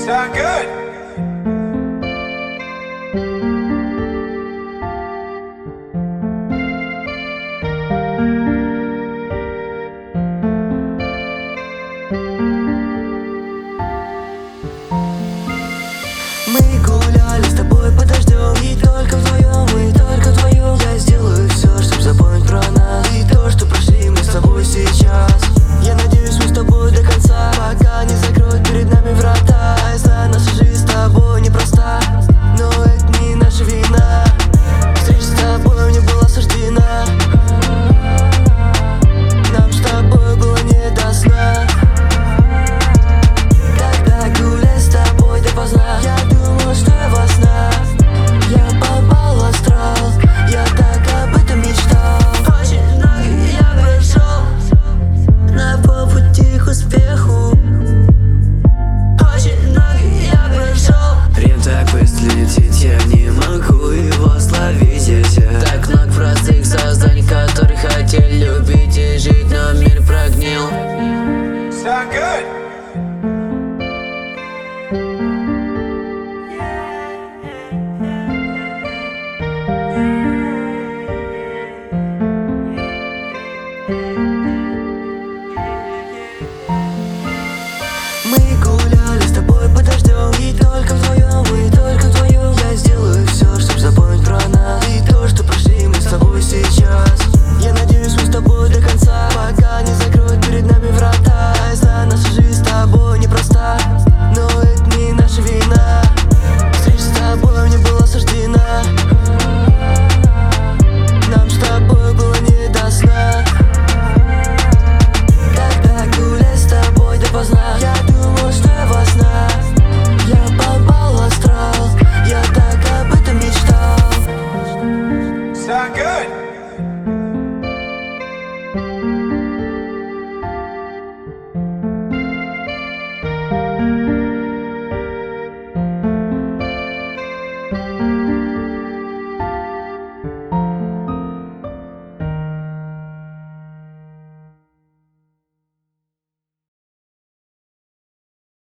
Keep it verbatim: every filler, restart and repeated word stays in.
So good. Мы гуляли с тобой под дождем, и только вдвоем, и только вдвоем. Я сделаю все, чтобы запомнить про нас и то, что прошли мы с тобой сейчас. Я надеюсь, мы с тобой до конца, пока не закроют перед нами врата. Я знаю, наша жизнь с тобой непроста, но это не наша вина. Встреча с тобой мне была суждена, нам с тобой было не до сна. Когда гуляй с тобой допоздна, я думал, что я во снах. Я попал в астрал, я так об этом мечтал. Очень много я прошел на полпути к успеху. Очень много я прошел. Время так быстро летит, я не могу его словить. Так много простых созданий, которые хотели любить и жить, но мир прогнил. So good. Мы гуляли с тобой под дождем, и только вдвоем, и только вдвоем. Я сделаю все, чтобы запомнить про нас и то, что прошли мы с тобой сейчас. Я надеюсь, мы с тобой до конца, пока не закроют перед нами врата. Я знаю, наша жизнь с тобой непроста, но это не наша вина. Встреча с тобой мне была суждена, нам с тобой было не до сна. Когда гуляй с тобой допоздна, я думал, что я во снах. Я попал в астрал, я так об этом мечтал. So good.